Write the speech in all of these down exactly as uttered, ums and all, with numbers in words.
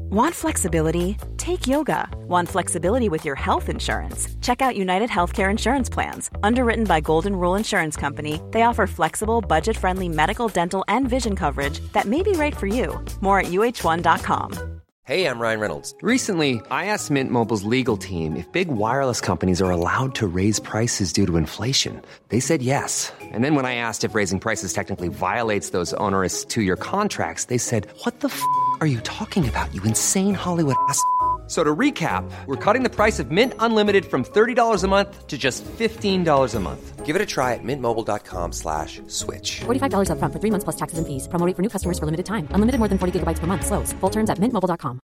Want flexibility? Take yoga. Want flexibility with your health insurance? Check out United Healthcare Insurance Plans. Underwritten by Golden Rule Insurance Company, they offer flexible, budget-friendly medical, dental, and vision coverage that may be right for you. More at U H one dot com. Hey, I'm Ryan Reynolds. Recently, I asked Mint Mobile's legal team if big wireless companies are allowed to raise prices due to inflation. They said yes. And then when I asked if raising prices technically violates those onerous two-year contracts, they said, what the f*** are you talking about, you insane Hollywood ass f- So to recap, we're cutting the price of Mint Unlimited from thirty dollars a month to just fifteen dollars a month. Give it a try at mintmobile.com slash switch. forty-five dollars up front for three months plus taxes and fees. Promo rate for new customers for limited time. Unlimited more than forty gigabytes per month. Slows full terms at mint mobile dot com.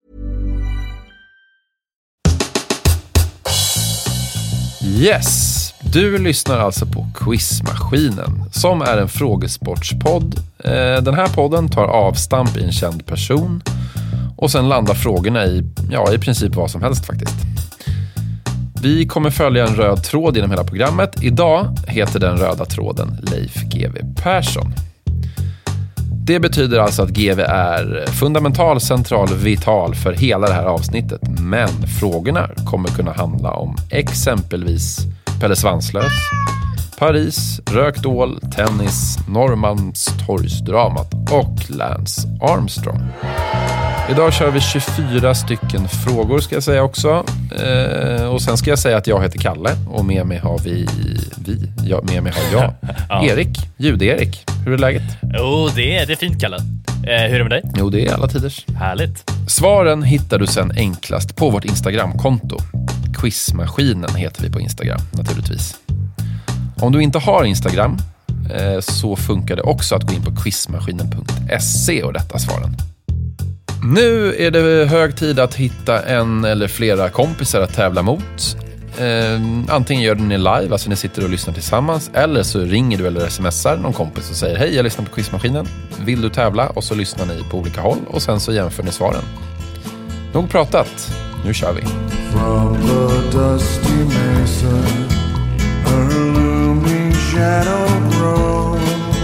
Yes, du lyssnar alltså på Quizmaskinen, som är en frågesportspodd. Den här podden tar avstamp i en känd person och sen landar frågorna i, ja, i princip vad som helst faktiskt. Vi kommer följa en röd tråd genom hela programmet. Idag heter den röda tråden Leif G W Persson. Det betyder alltså att G W är fundamental, central, vital för hela det här avsnittet. Men frågorna kommer kunna handla om exempelvis Pelle Svanslös, Paris, rökt ål, tennis, Norrmalmstorgsdramat och Lance Armstrong. Idag kör vi tjugofyra stycken frågor ska jag säga också. Eh, och sen ska jag säga att jag heter Kalle och med mig har vi, vi ja, med mig har jag, ja. Erik, Ljud-Erik. Hur är läget? Jo, oh, det, är, det är fint Kalle. Eh, hur är det med dig? Jo, det är alla tiders. Härligt. Svaren hittar du sen enklast på vårt Instagramkonto. Quizmaskinen heter vi på Instagram naturligtvis. Om du inte har Instagram eh, så funkar det också att gå in på quizmaskinen punkt se och rätta svaren. Nu är det hög tid att hitta en eller flera kompisar att tävla mot. Eh, antingen gör ni live, alltså ni sitter och lyssnar tillsammans, eller så ringer du eller smsar någon kompis och säger hej, jag lyssnar på Quizmaskinen. Vill du tävla? Och så lyssnar ni på olika håll och sen så jämför ni svaren. Nog pratat, nu kör vi. From the dusty mesa, a looming shadow grows,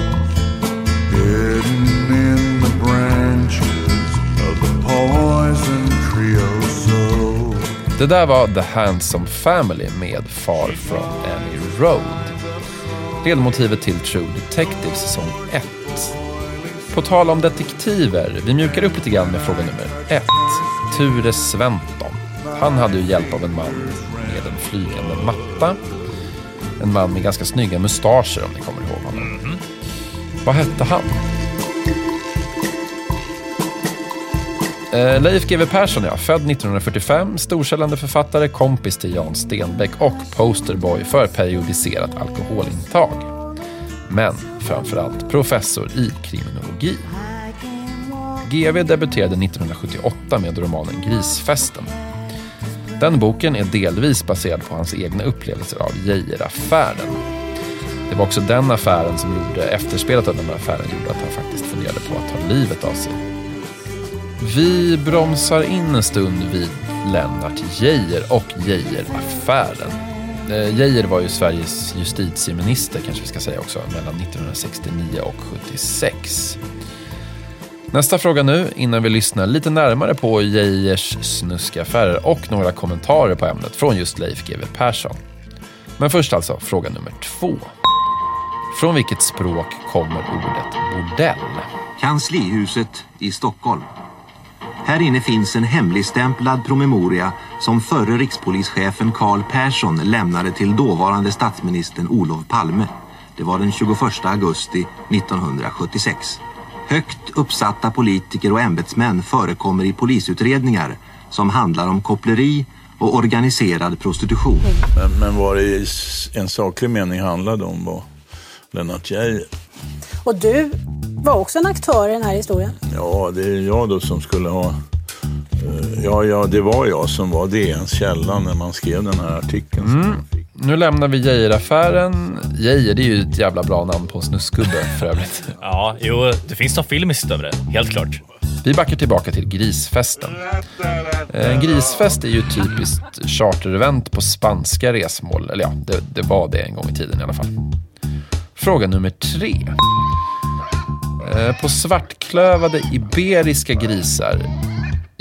hidden in the branches of the poison creosote. Det där var The Handsome Family med Far From Any Road. Ledmotivet till True Detective säsong ett. På tal om detektiver, vi mjukar upp lite grann med fråga nummer ett. Ture Sventon. Han hade ju hjälp av en man med en flygande matta. En man med ganska snygga mustascher om ni kommer ihåg honom. Mm-hmm. Vad hette han? Eh, Leif G W Persson, ja. Född nittonhundrafyrtiofem, storsäljande författare, kompis till Jan Stenbeck och posterboy för periodiserat alkoholintag. Men framförallt professor i kriminologi. G W debuterade nittonhundrasjuttioåtta med romanen Grisfesten. Den boken är delvis baserad på hans egna upplevelser av Geijeraffären. Det var också den affären som gjorde, efterspelet av den här affären gjorde att han faktiskt funderade på att ta livet av sig. Vi bromsar in en stund vid Lennart Geijer och Geijeraffären. Geijer var ju Sveriges justitieminister, kanske vi ska säga också, mellan nittonhundrasextionio och sjuttiosex. Nästa fråga nu, innan vi lyssnar lite närmare på Geijers snuskaffärer och några kommentarer på ämnet från just Leif G W Persson. Men först alltså fråga nummer två. Från vilket språk kommer ordet bordell? Kanslihuset i Stockholm. Här inne finns en hemligstämplad promemoria som förre rikspolischefen Carl Persson lämnade till dåvarande statsministern Olof Palme. Det var den tjugoförsta augusti nittonhundrasjuttiosex. Högt uppsatta politiker och ämbetsmän förekommer i polisutredningar som handlar om koppleri och organiserad prostitution. Men, men vad det i en saklig mening handlade om var Lennart Geijer. Och du var också en aktör i den här historien? Ja, det är jag då som skulle ha... Ja, ja, det var jag som var D N:s källa när man skrev den här artikeln. Mm. Nu lämnar vi Geijeraffären. Geijer, det är ju ett jävla bra namn på en snuskgubbe för övrigt. Ja, jo, det finns någon filmiskt över det, helt klart. Vi backar tillbaka till Grisfesten. En grisfest är ju ett typiskt charterevent på spanska resmål. Eller ja, det, det var det en gång i tiden i alla fall. Fråga nummer tre. På svartklövade iberiska grisar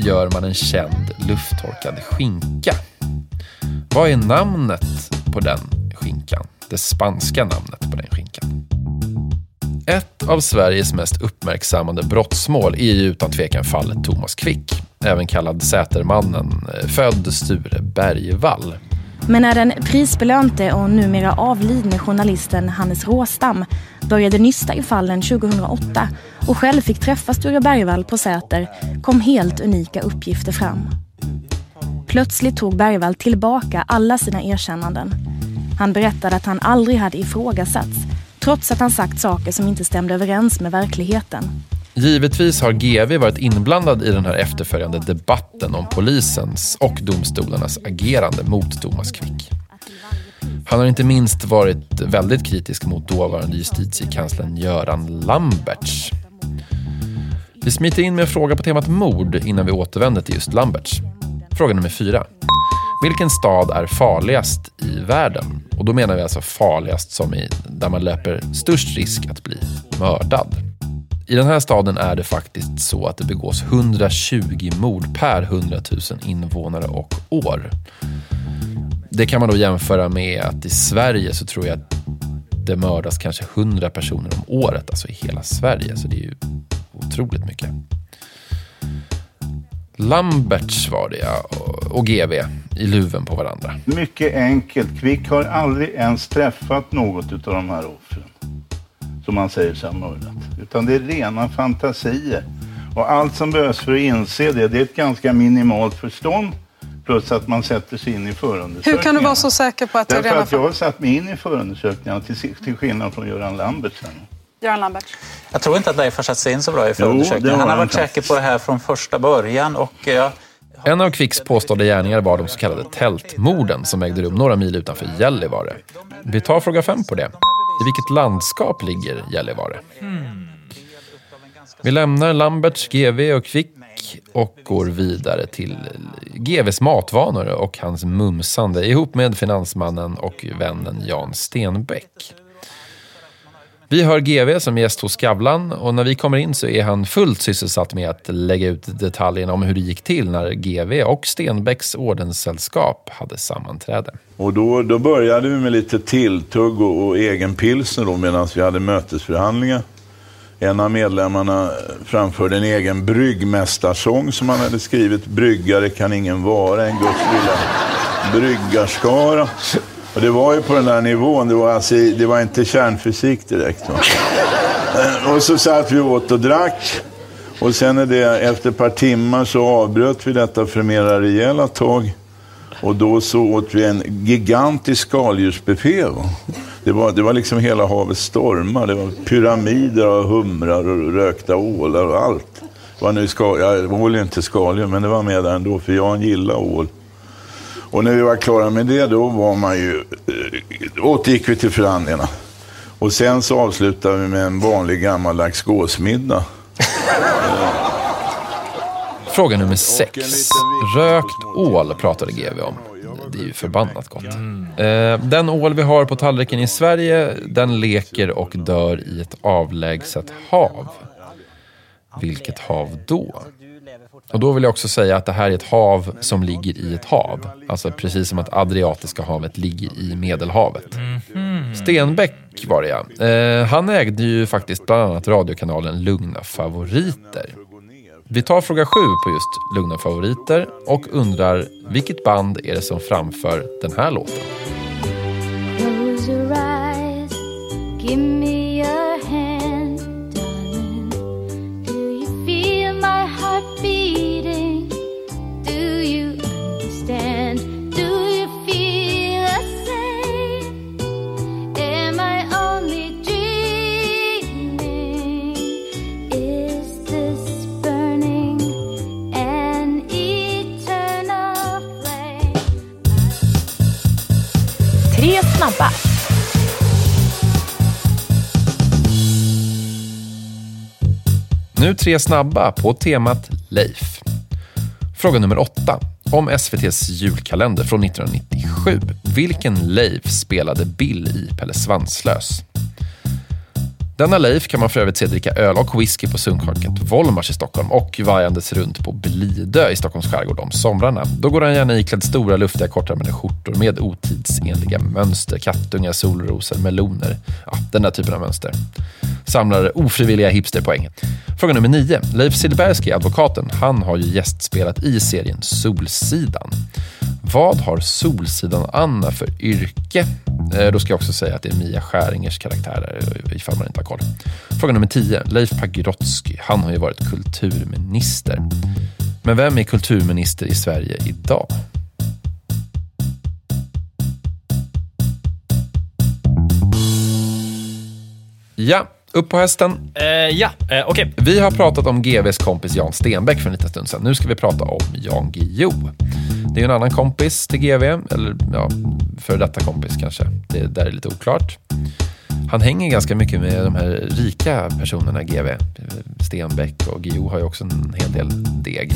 gör man en känd lufttorkad skinka. Vad är namnet på den skinkan? Det spanska namnet på den skinkan. Ett av Sveriges mest uppmärksammade brottsmål är ju utan tvekan fallet Thomas Quick, även kallad Sätermannen, född Sture Bergvall. Men när den prisbelönte och numera avlidne journalisten Hannes Råstam började nysta i fallen tjugohundraåtta och själv fick träffa Sture Bergvall på Säter kom helt unika uppgifter fram. Plötsligt tog Bergvall tillbaka alla sina erkännanden. Han berättade att han aldrig hade ifrågasatts, trots att han sagt saker som inte stämde överens med verkligheten. Givetvis har G V varit inblandad i den här efterföljande debatten om polisens och domstolarnas agerande mot Thomas Quick. Han har inte minst varit väldigt kritisk mot dåvarande justitiekanslern Göran Lambertz. Vi smiter in med en fråga på temat mord innan vi återvänder till just Lambertz. Fråga nummer fyra. Vilken stad är farligast i världen? Och då menar vi alltså farligast som i där man löper störst risk att bli mördad. I den här staden är det faktiskt så att det begås hundratjugo mord per hundratusen invånare och år. Det kan man då jämföra med att i Sverige så tror jag att det mördas kanske hundra personer om året, alltså i hela Sverige. Så det är ju otroligt mycket. Lambertz var det, ja, och G V i luven på varandra. Mycket enkelt. Quick har aldrig ens träffat något av de här offren som man säger sig ha mördat. Utan det är rena fantasier. Och allt som behövs för att inse det, det är ett ganska minimalt förstånd. Plus att man sätter sig in i förundersökningarna. Hur kan du vara så säker på att det är rena rena för att jag har satt mig in i förundersökningarna till, till skillnad från Göran Lambertz. Göran Lambertz. Jag tror inte att Leif har satt sig in så bra i förundersökningen. Han har varit säker på det här från första början. Och jag... En av Quicks påstådda gärningar var de så kallade tältmorden som ägde rum några mil utanför Gällivare. Vi tar fråga fem på det. I vilket landskap ligger Gällivare? Hmm. Vi lämnar Lambertz, G V och Quick och går vidare till G Vs matvanor och hans mumsande ihop med finansmannen och vännen Jan Stenbeck. Vi hör G V som gäst hos Skavlan och när vi kommer in så är han fullt sysselsatt med att lägga ut detaljerna om hur det gick till när G V och Stenbecks ordenssällskap hade sammanträde. Och då, då började vi med lite tilltugg och, och egen pilsner då medan vi hade mötesförhandlingar. En av medlemmarna framförde en egen bryggmästarsång som han hade skrivit. Bryggare kan ingen vara, en Guds lilla bryggarskara. Och det var ju på den där nivån, det var, alltså, det var inte kärnfysik direkt. Va? Och så satt vi åt och drack. Och sen är det, efter ett par timmar så avbröt vi detta för mera rejäla tag. Och då så åt vi en gigantisk skaldjursbuffé. Det var, det var liksom hela havets stormar. Det var pyramider av humrar och rökta ålar och allt. Det var nu skal, jag håller ju inte skaldjur, men det var med där ändå för jag gillar ål. Och när vi var klara med det då var man ju, återgick vi till förhandlingarna. Och sen så avslutade vi med en vanlig gammaldags gåsmiddag. Fråga nummer sex. Rökt ål pratade G V om. Det är ju förbannat gott. Mm. Den ål vi har på tallriken i Sverige, den leker och dör i ett avlägset hav. Vilket hav då? Och då vill jag också säga att det här är ett hav som ligger i ett hav. Alltså precis som att Adriatiska havet ligger i Medelhavet. Mm-hmm. Stenbeck var det, ja. Eh, han ägde ju faktiskt bland annat radiokanalen Lugna Favoriter. Vi tar fråga sju på just Lugna Favoriter och undrar vilket band är det som framför den här låten? Close your eyes, give me your hand, darling. Do you feel my heart beating? Do you understand? Do you feel the same? Am I only dreaming? Is this burning an eternal flame? Tre snabba. Nu tre snabba på temat Leif. Fråga nummer åtta. Om S V T:s julkalender från nittonhundranittiosju. Vilken Leif spelade Bill i Pelle Svanslös? Denna Leif kan man för övrigt se dricka öl och whisky på Sundkarket Volmars i Stockholm och vajandes runt på Blidö i Stockholms skärgård om somrarna. Då går han gärna iklädd stora luftiga kortärmade skjortor med otidsenliga mönster, kattungar, solrosor, meloner. Ja, den där typen av mönster. Samlar ofrivilliga hipsterpoäng. Fråga nummer nio. Leif Silbersky, advokaten, han har ju gästspelat i serien Solsidan. Vad har Solsidan Anna för yrke? Eh, då ska jag också säga att det är Mia Skäringers karaktärer ifall man inte har koll. Fråga nummer tio. Leif Pagrotsky, han har ju varit kulturminister. Men vem är kulturminister i Sverige idag? Ja, upp på hästen. Eh, ja, eh, okej. Vi har pratat om G V:s kompis Jan Stenbeck för en liten stund sedan. Nu ska vi prata om Jan Guillou. Det är en annan kompis till G V, eller ja, för detta kompis kanske. Det där är lite oklart. Han hänger ganska mycket med de här rika personerna G V. Stenbeck och Guillou har ju också en hel del deg.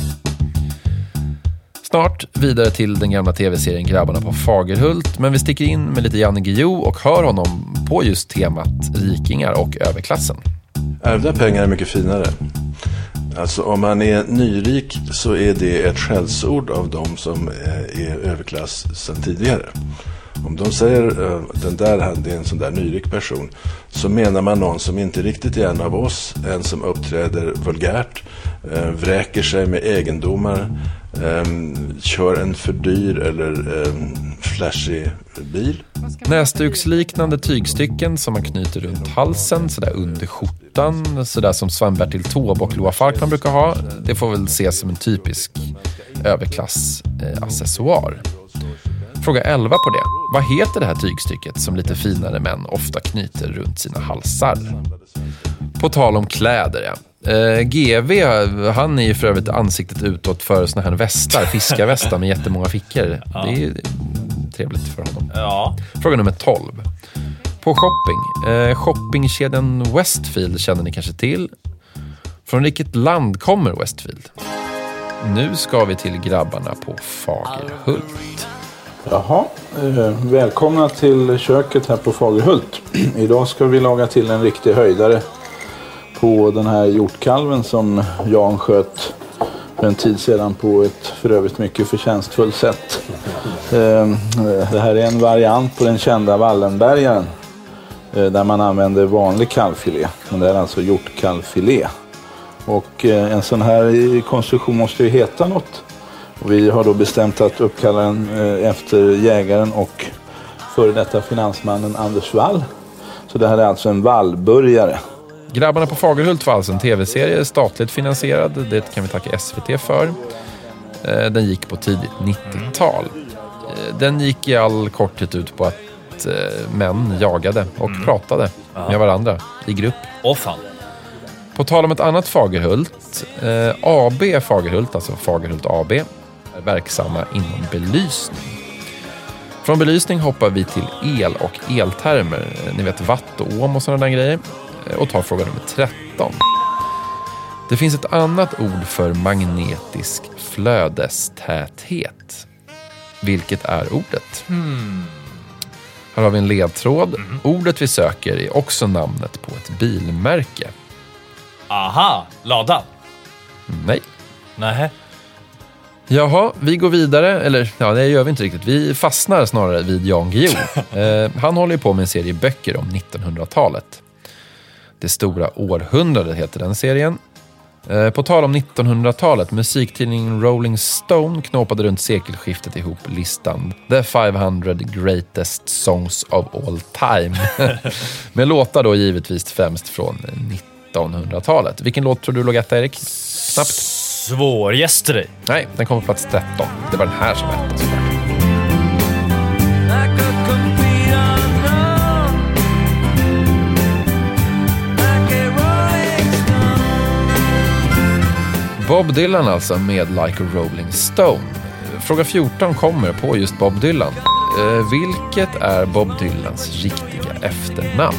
Snart vidare till den gamla tv-serien Grabbarna på Fagerhult, men vi sticker in med lite Jan Guillou och hör honom på just temat rikingar och överklassen. Ärvda pengar är mycket finare. Alltså om man är nyrik så är det ett skällsord av de som är överklass sedan tidigare. Om de säger att den där är en sån där nyrik person, så menar man någon som inte riktigt är en av oss, en som uppträder vulgärt, vräker sig med egendomar, kör en för dyr eller flashig bil. Näsduksliknande tygstycken som man knyter runt halsen, sådär under skjortan, sådär som Sven-Bertil Taube och Loa Falkman brukar ha. Det får väl ses som en typisk överklass-accessoar. Fråga elva på det. Vad heter det här tygstycket som lite finare män ofta knyter runt sina halsar? På tal om kläder, ja. Eh, G V, han är ju för övrigt ansiktet utåt för såna här västar, fiskarvästar med jättemånga fickor. Ja. Det är ju trevligt för honom. Ja. Fråga nummer tolv. På shopping. Eh, shoppingkedjan Westfield känner ni kanske till. Från vilket land kommer Westfield? Nu ska vi till grabbarna på Fagerhult. Jaha, eh, välkomna till köket här på Fagerhult. Idag ska vi laga till en riktig höjdare på den här hjortkalven som Jan sköt för en tid sedan på ett för övrigt mycket förtjänstfullt sätt. Eh, det här är en variant på den kända Wallenbergaren eh, där man använder vanlig kalvfilé, men det är alltså hjortkalvfilé. Och eh, en sån här konstruktion måste ju heta något. Och vi har då bestämt att uppkalla den eh, efter jägaren och före detta finansmannen Anders Wall. Så det här är alltså en vallburgare. Grabbarna på Fagerhult var alltså en tv-serie, statligt finansierad. Det kan vi tacka S V T för. Eh, den gick på tidigt nittiotal. Eh, den gick i all korthet ut på att eh, män jagade och mm. pratade Aha. med varandra i grupp. Åh fan. På tal om ett annat Fagerhult, eh, A B Fagerhult, alltså Fagerhult A B, är verksamma inom belysning. Från belysning hoppar vi till el och eltermer, ni vet watt och ohm och sådana där grejer, och tar fråga nummer tretton. Det finns ett annat ord för magnetisk flödestäthet. Vilket är ordet? Hmm. Här har vi en ledtråd. Mm. Ordet vi söker är också namnet på ett bilmärke. Aha, Lada. Nej. Nej. Jaha, vi går vidare. Eller, ja, det gör vi inte riktigt. Vi fastnar snarare vid Jan Guillou. eh, Han håller på med en serie böcker om nittonhundratalet. Det stora århundradet heter den serien. Eh, på tal om nittonhundratalet, musiktidningen Rolling Stone knåpade runt sekelskiftet ihop listan The femhundra Greatest Songs of All Time. Med låtar då givetvis främst från nittonhundratalet. Vilken låt tror du låg etta, Erik? Snabbt. Svår gäster dig. Nej, den kom på plats tretton. Det var den här som var etta. Bob Dylan alltså med Like a Rolling Stone. Fråga fjorton kommer på just Bob Dylan. Eh, vilket är Bob Dylans riktiga efternamn?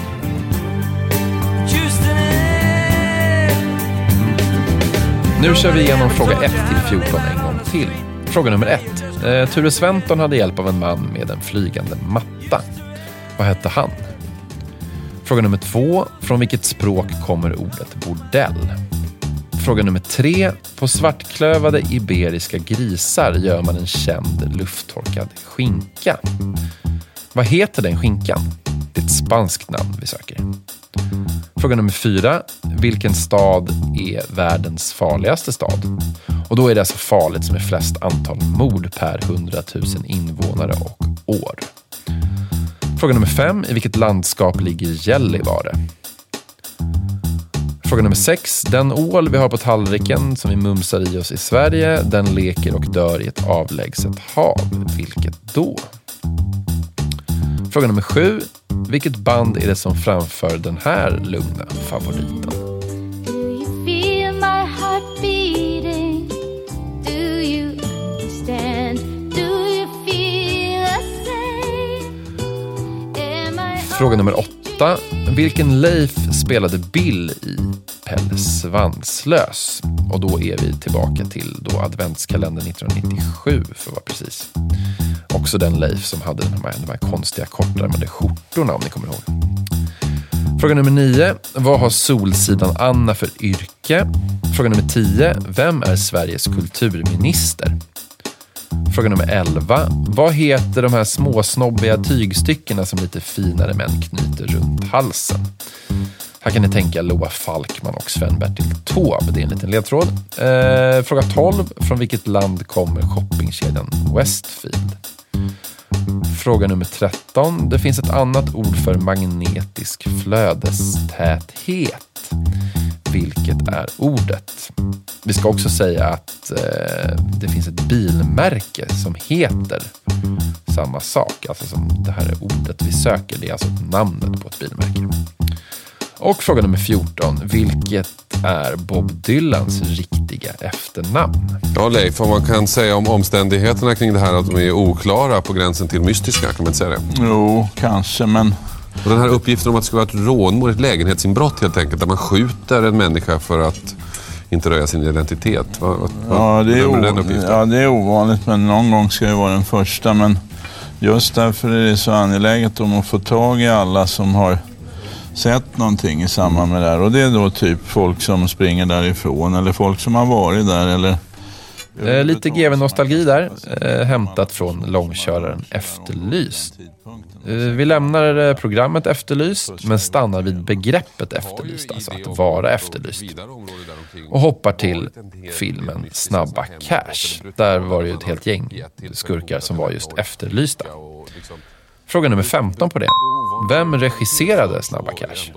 Nu kör vi igenom fråga ett till fjorton en gång till. Fråga nummer ett. Eh, Ture Sventon hade hjälp av en man med en flygande matta. Vad hette han? Fråga nummer två. Från vilket språk kommer ordet bordell? Fråga nummer tre. På svartklövade iberiska grisar gör man en känd lufttorkad skinka. Vad heter den skinkan? Det är ett spanskt namn vi söker. Fråga nummer fyra. Vilken stad är världens farligaste stad? Och då är det alltså farligt som är flest antal mord per hundratusen invånare och år. Fråga nummer fem. I vilket landskap ligger Gällivare? Fråga nummer sex. Den ål vi har på tallriken som vi mumsar i oss i Sverige, den leker och dör i ett avlägset hav. Vilket då? Fråga nummer sju. Vilket band är det som framför den här lugna favoriten? Do you feel my heart beating? Do you understand? Do you feel the same? Am I Fråga nummer åtta. Vilken Leif spelade Bill i Pelle Svanslös? Och då är vi tillbaka till då adventskalendern nittonhundranittiosju för att vara precis. Också den Leif som hade de här, de här konstiga kortärmade skjortorna, om ni kommer ihåg. Fråga nummer nio. Vad har Solsidan Anna för yrke? Fråga nummer tio. Vem är Sveriges kulturminister? Fråga nummer elva. Vad heter de här små snobbiga tygstyckena som lite finare män knyter runt halsen? Här kan ni tänka Loa Falkman och Sven-Bertil Taube. Det är en liten ledtråd. Eh, fråga tolv. Från vilket land kommer shoppingkedjan Westfield? Fråga nummer tretton. Det finns ett annat ord för magnetisk flödestäthet. Vilket är ordet? Vi ska också säga att eh, det finns ett bilmärke som heter samma sak. Alltså som det här ordet vi söker. Det är alltså namnet på ett bilmärke. Och fråga nummer fjorton. Vilket är Bob Dylans riktiga efternamn? Ja, Leif, om man kan säga om omständigheterna kring det här att de är oklara på gränsen till mystiska, kan man inte säga det? Jo, kanske, men... Och den här uppgiften om att det ska vara ett rånmord, ett lägenhetsinbrott helt enkelt, där man skjuter en människa för att inte röja sin identitet. Vad, vad, ja, det är o- den ja, det är ovanligt, men någon gång ska det vara den första. Men just därför är det så angeläget om att få tag i alla som har sett någonting i samband med det här. Och det är då typ folk som springer därifrån eller folk som har varit där eller... Eh, lite G V-nostalgi där, eh, hämtat från långköraren Efterlyst. Eh, vi lämnar eh, programmet Efterlyst, men stannar vid begreppet efterlyst, alltså att vara efterlyst. Och hoppar till filmen Snabba Cash. Där var det ju ett helt gäng skurkar som var just efterlysta. Fråga nummer femton på det. Vem regisserade Snabba Cash?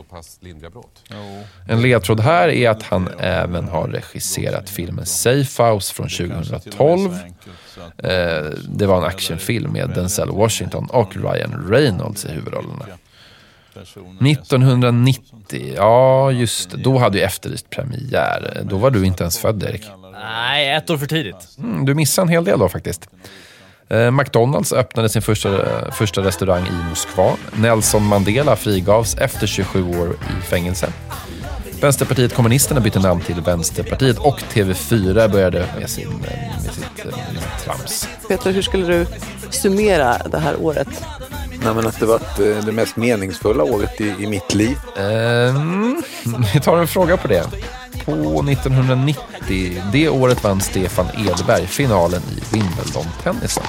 En ledtråd här är att han även har regisserat filmen Safe House från tjugohundratolv. Eh, det var en actionfilm med Denzel Washington och Ryan Reynolds i huvudrollerna. nittonhundranittio, ja just det, då hade ju Efterlyst premiär. Då var du inte ens född, Erik. Nej, ett år för tidigt. Mm, du missade en hel del då faktiskt. Eh, McDonalds öppnade sin första, första restaurang i Moskva. Nelson Mandela frigavs efter tjugosju år i fängelse. Vänsterpartiet kommunisterna bytte namn till Vänsterpartiet och T V fyra började med, sin, med sitt med trams. Peter, hur skulle du summera det här året? Nej, men att det var det mest meningsfulla året i, i mitt liv. Mm, vi tar en fråga på det. På nittonhundranittio, det året vann Stefan Edberg finalen i Wimbledon-tennisen.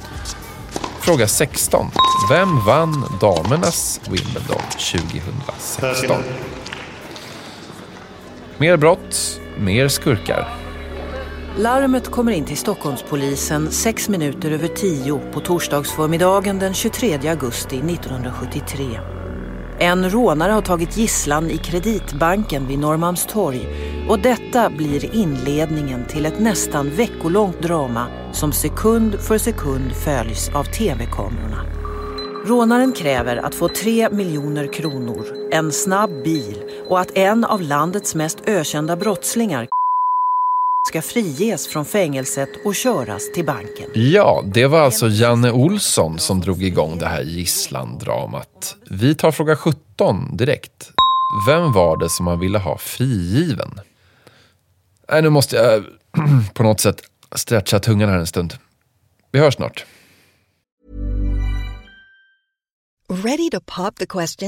Fråga sexton. Vem vann damernas Wimbledon tjugohundrasexton? Mer brott, mer skurkar. Larmet kommer in till Stockholmspolisen sex minuter över tio på torsdagsförmiddagen den tjugotredje augusti nittonhundrasjuttiotre. En rånare har tagit gisslan i Kreditbanken vid Norrmalmstorg och detta blir inledningen till ett nästan veckolångt drama som sekund för sekund följs av tv-kamerorna. Rånaren kräver att få tre miljoner kronor, en snabb bil och att en av landets mest ökända brottslingar ska friges från fängelset och köras till banken. Ja, det var alltså Janne Olsson som drog igång det här gisslandramat. Vi tar fråga sjutton direkt. Vem var det som man ville ha frigiven? Nej, nu måste jag på något sätt stretcha tungan här en stund. Vi hörs snart. Ready to pop the question?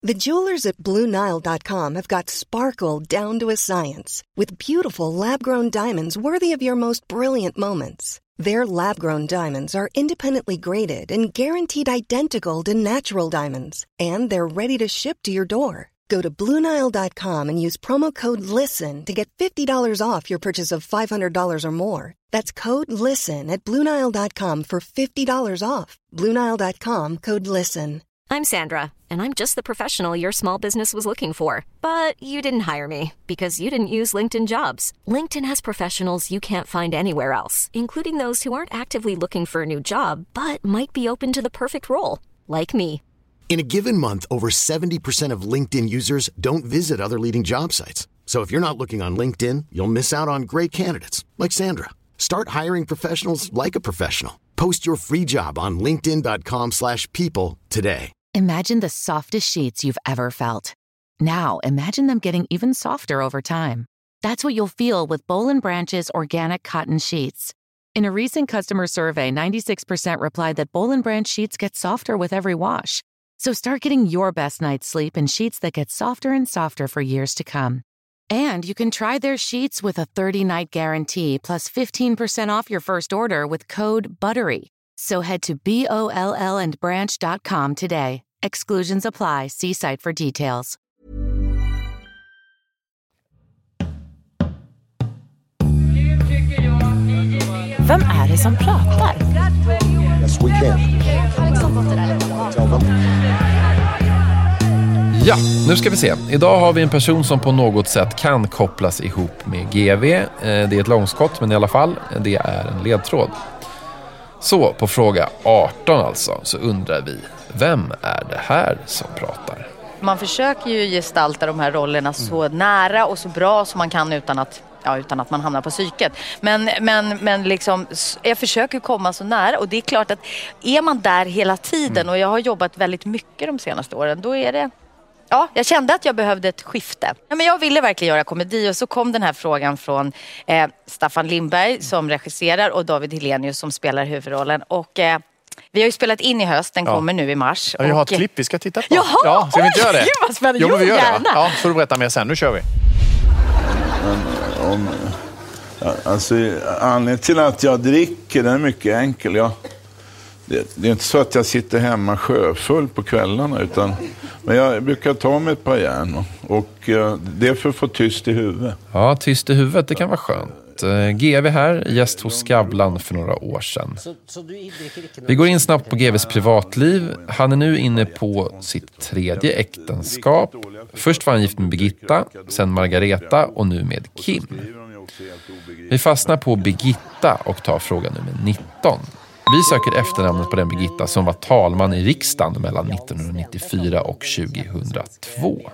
The jewelers at Blue Nile dot com have got sparkle down to a science with beautiful lab-grown diamonds worthy of your most brilliant moments. Their lab-grown diamonds are independently graded and guaranteed identical to natural diamonds, and they're ready to ship to your door. Go to Blue Nile dot com and use promo code LISTEN to get fifty dollars off your purchase of five hundred dollars or more. That's code LISTEN at Blue Nile dot com for fifty dollars off. Blue Nile dot com, code LISTEN. I'm Sandra, and I'm just the professional your small business was looking for. But you didn't hire me because you didn't use LinkedIn Jobs. LinkedIn has professionals you can't find anywhere else, including those who aren't actively looking for a new job, but might be open to the perfect role, like me. In a given month, over seventy percent of LinkedIn users don't visit other leading job sites. So if you're not looking on LinkedIn, you'll miss out on great candidates, like Sandra. Start hiring professionals like a professional. Post your free job on linkedin dot com slash people today. Imagine the softest sheets you've ever felt. Now imagine them getting even softer over time. That's what you'll feel with Boll and Branch's organic cotton sheets. In a recent customer survey, ninety-six percent replied that Boll and Branch sheets get softer with every wash. So start getting your best night's sleep in sheets that get softer and softer for years to come. And you can try their sheets with a thirty-night guarantee plus fifteen percent off your first order with code BUTTERY. So head to B O L L and branch dot com today. Exclusions apply. See site for details. Vem är det som pratar? Yes, we can. Ja, nu ska vi se. Idag har vi en person som på något sätt kan kopplas ihop med G V. Det är ett långskott, men i alla fall, det är en ledtråd. Så på fråga arton alltså, så undrar vi, vem är det här som pratar? Man försöker ju gestalta de här rollerna så nära och så bra som man kan utan att, ja, utan att man hamnar på psyket. Men, men, men liksom, jag försöker komma så nära, och det är klart att är man där hela tiden, mm. och jag har jobbat väldigt mycket de senaste åren, då är det... Ja, jag kände att jag behövde ett skifte. Ja, men jag ville verkligen göra komedi, och så kom den här frågan från eh, Staffan Lindberg som regisserar och David Helenius som spelar huvudrollen. Och eh, vi har ju spelat in i höst, den ja. kommer nu i mars. Ja, jag har och, ett klipp vi ska titta på. Jaha, ja, ska vi inte göra det? Gud vad spännande, jo, men vi gör gärna. det. Ja, får du berätta mer sen, nu kör vi. Men, om, alltså, anledningen till att jag dricker, den är mycket enkel. Jag, det, det är inte så att jag sitter hemma sjöfull på kvällarna, utan men jag brukar ta mig ett par järn, och, och det är för att få tyst i huvudet. Ja, tyst i huvudet, det kan vara skönt. G V här, gäst hos Skavlan för några år sedan. Vi går in snabbt på G Vs privatliv. Han är nu inne på sitt tredje äktenskap. Först var han gift med Birgitta, sen Margareta och nu med Kim. Vi fastnar på Birgitta och tar fråga nummer nitton. Vi söker efternamnet på den Birgitta som var talman i riksdagen mellan nittonhundranittiofyra och tjugohundratvå.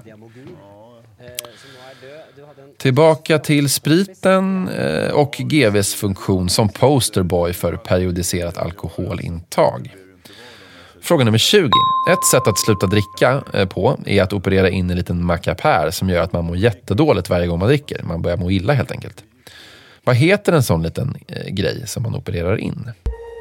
Tillbaka till spriten och G Vs funktion som posterboy för periodiserat alkoholintag. Fråga nummer tjugo. Ett sätt att sluta dricka på är att operera in en liten macapär som gör att man mår jättedåligt varje gång man dricker. Man börjar må illa helt enkelt. Vad heter en sån liten grej som man opererar in?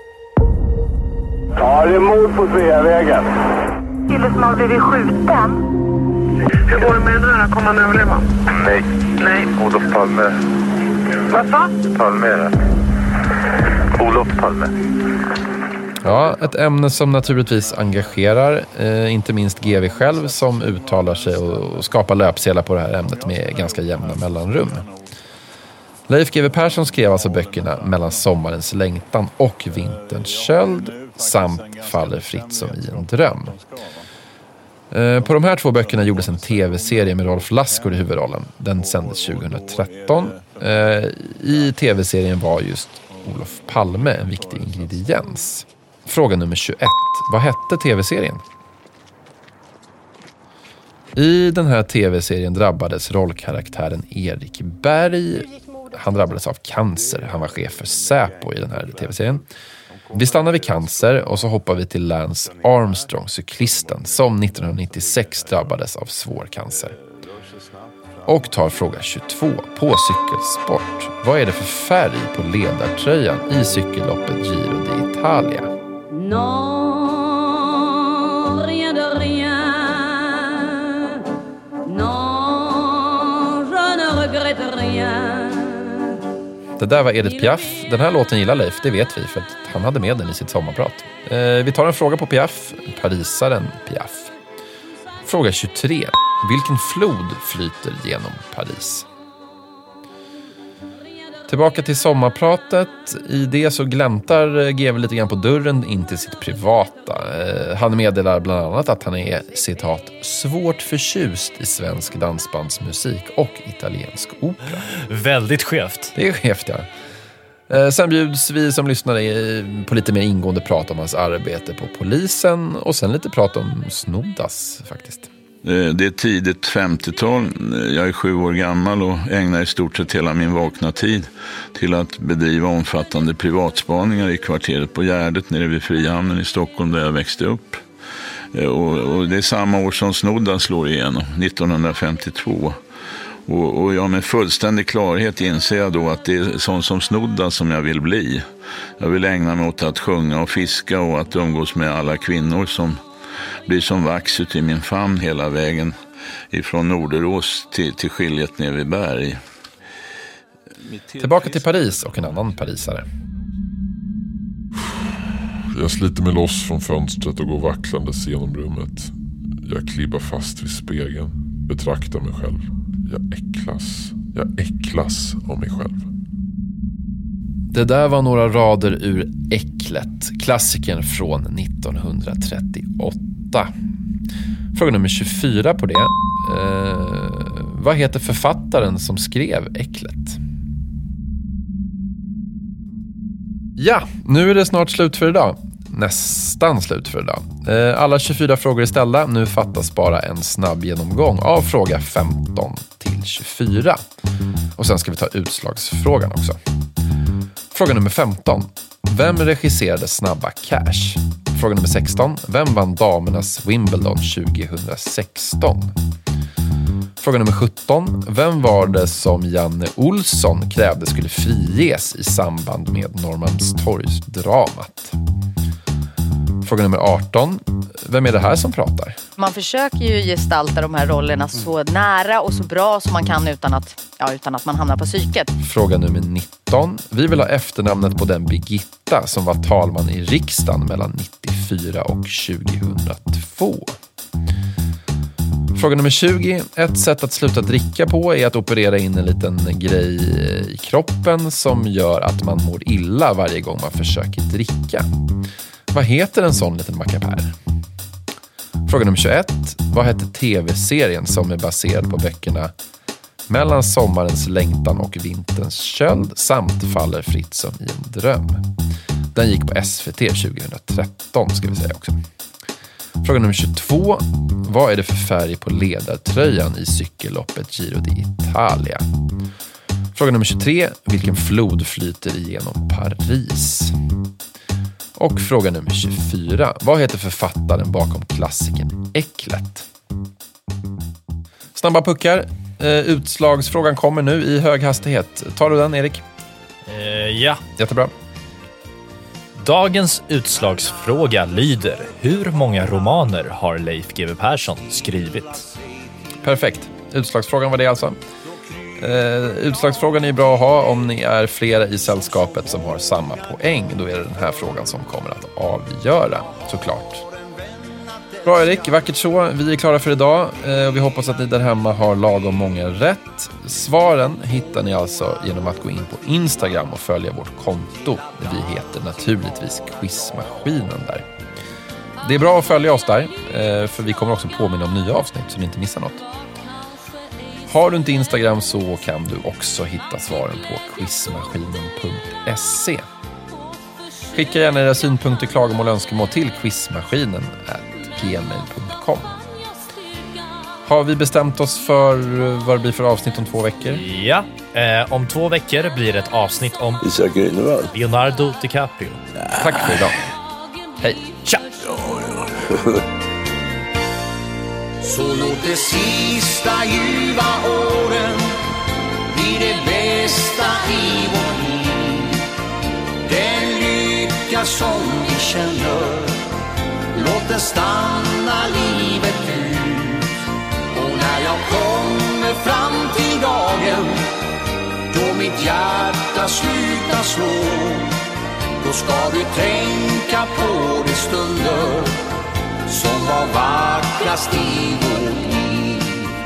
Ja, det är mord på Sveavägen. Kille som har blivit skjuten. Hur går det med den här? Kommer han överleva? Nej. Nej. Olof Palme. Vad sa? Palme är det. Olof Palme. Ja, ett ämne som naturligtvis engagerar, eh, inte minst G V själv som uttalar sig och skapar löpsedlar på det här ämnet med ganska jämna mellanrum. Leif G W Persson skrev alltså böckerna Mellan sommarens längtan och Vinterns köld samt Faller fritt som i en dröm. På de här två böckerna gjordes en tv-serie med Rolf Lassgård i huvudrollen. Den sändes tjugohundratretton. I tv-serien var just Olof Palme en viktig ingrediens. Fråga nummer tjugoett. Vad hette tv-serien? I den här tv-serien drabbades rollkaraktären Erik Berg. Han drabbades av cancer. Han var chef för Säpo i den här tv-serien. Vi stannar vid cancer och så hoppar vi till Lance Armstrong, cyklisten, som nittonhundranittiosex drabbades av svår cancer. Och tar fråga tjugotvå på cykelsport. Vad är det för färg på ledartröjan i cykelloppet Giro d'Italia? Non, rien de rien. Det där var Edith Piaf. Den här låten gillar Leif, det vet vi, för att han hade med den i sitt sommarprat. Eh, vi tar en fråga på Piaf, parisaren Piaf. Fråga tjugotre. Vilken flod flyter genom Paris? Tillbaka till sommarpratet. I det så gläntar G V lite grann på dörren in till sitt privata. Eh, han meddelar bland annat att han är, citat, svårt förtjust i svensk dansbandsmusik och italiensk opera. Väldigt skevt. Det är skevt, ja. Eh, sen bjuds vi som lyssnare på lite mer ingående prat om hans arbete på polisen och sen lite prat om Snoddas faktiskt. Det är tidigt femtiotal. Jag är sju år gammal och ägnar i stort sett hela min vakna tid till att bedriva omfattande privatspaningar i kvarteret på Gärdet nere vid Frihamnen i Stockholm där jag växte upp. Och, och det är samma år som Snoddas slår igenom, nittonhundrafemtiotvå. Och, och jag med fullständig klarhet inser jag då att det är sånt som Snoddas som jag vill bli. Jag vill ägna mig åt att sjunga och fiska och att umgås med alla kvinnor som blir som vax ut i min famn hela vägen ifrån Norderås till, till skiljet ner vid berg. Tillbaka till Paris och en annan parisare. Jag sliter mig loss från fönstret och går vacklandes genom rummet. Jag klibbar fast vid spegeln, betraktar mig själv. Jag äcklas, jag äcklas av mig själv. Det där var några rader ur Äcklet, klassikern från nittonhundratrettioåtta. Fråga nummer tjugofyra på det. Eh, vad heter författaren som skrev Äcklet? Ja, nu är det snart slut för idag. Nästan slut för idag. Eh, alla tjugofyra frågor är ställda. Nu fattas bara en snabb genomgång av fråga femton till tjugofyra. Och sen ska vi ta utslagsfrågan också. Fråga nummer femton. Vem regisserade Snabba Cash? Fråga nummer sexton. Vem vann damernas Wimbledon tjugohundrasexton? Fråga nummer sjutton. Vem var det som Janne Olsson krävde skulle friges i samband med Norrmalmstorgsdramat? Fråga nummer arton. Vem är det här som pratar? Man försöker ju gestalta de här rollerna så nära och så bra som man kan utan att, ja, utan att man hamnar på psyket. Fråga nummer nitton. Vi vill ha efternamnet på den Birgitta som var talman i riksdagen mellan nittiofyra och tjugohundratvå. Fråga nummer tjugo. Ett sätt att sluta dricka på är att operera in en liten grej i kroppen som gör att man mår illa varje gång man försöker dricka. Vad heter en sån liten mackapär? Fråga nummer tjugoett. Vad heter tv-serien som är baserad på böckerna Mellan sommarens längtan och vinterns köld samt Faller fritt som i en dröm? Den gick på S V T tjugotretton ska vi säga också. Fråga nummer tjugotvå. Vad är det för färg på ledartröjan i cykelloppet Giro d'Italia? Fråga nummer tjugotre. Vilken flod flyter igenom Paris? Och fråga nummer tjugofyra. Vad heter författaren bakom klassikern Äcklet? Snabba puckar. Eh, utslagsfrågan kommer nu i hög hastighet. Tar du den, Erik? Eh, ja. Jättebra. Dagens utslagsfråga lyder: hur många romaner har Leif G W Persson skrivit? Perfekt. Utslagsfrågan var det alltså. Uh, utslagsfrågan är bra att ha om ni är flera i sällskapet som har samma poäng. Då är det den här frågan som kommer att avgöra, såklart. Bra Erik, vackert så. Vi är klara för idag uh, och vi hoppas att ni där hemma har lagom många rätt. Svaren hittar ni alltså genom att gå in på Instagram och följa vårt konto. Vi heter naturligtvis Quizmaskinen där. Det är bra att följa oss där, uh, för vi kommer också påminna om nya avsnitt så ni inte missar något. Har du inte Instagram så kan du också hitta svaren på quizmaskinen punkt se. Skicka gärna era synpunkter, klagomål och önskemål till quizmaskinen at gmail punkt com. Har vi bestämt oss för vad det blir för avsnitt om två veckor? Ja, eh, om två veckor blir det ett avsnitt om Leonardo DiCaprio. Tack för idag. Hej. Tja! Så låt det sista ljuva åren bli det bästa i vår liv. Den lycka som vi känner, låt det stanna livet ut. Och när jag kommer fram till dagen mitt hjärta slutar slå, då ska du tänka på de stunder som var vackrast i vårt liv.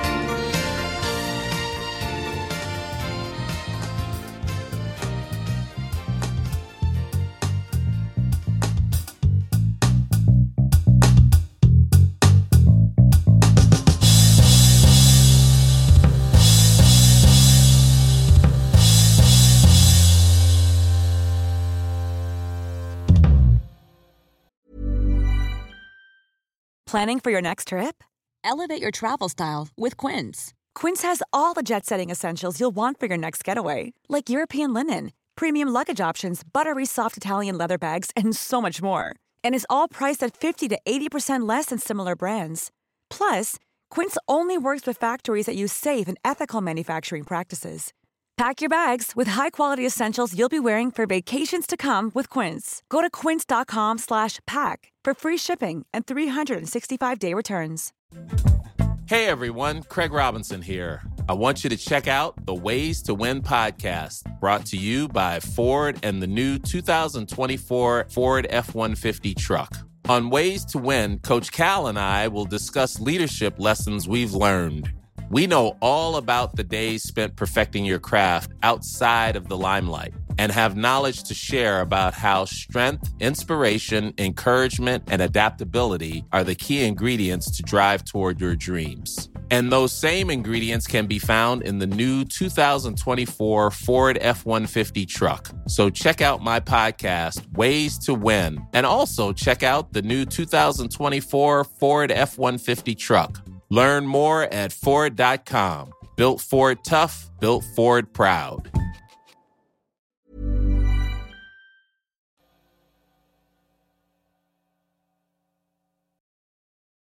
Planning for your next trip? Elevate your travel style with Quince. Quince has all the jet-setting essentials you'll want for your next getaway, like European linen, premium luggage options, buttery soft Italian leather bags, and so much more. And is all priced at fifty to eighty percent less than similar brands. Plus, Quince only works with factories that use safe and ethical manufacturing practices. Pack your bags with high-quality essentials you'll be wearing for vacations to come with Quince. Go to quince.com slash pack for free shipping and three sixty-five day returns. Hey everyone, Craig Robinson here. I want you to check out the Ways to Win podcast, brought to you by Ford and the new two thousand twenty-four Ford F one fifty truck. On Ways to Win, Coach Cal and I will discuss leadership lessons we've learned. We know all about the days spent perfecting your craft outside of the limelight and have knowledge to share about how strength, inspiration, encouragement, and adaptability are the key ingredients to drive toward your dreams. And those same ingredients can be found in the new two thousand twenty-four Ford F one fifty truck. So check out my podcast, Ways to Win, and also check out the new two thousand twenty-four Ford F one fifty truck. Learn more at Ford dot com. Built Ford tough, built Ford proud.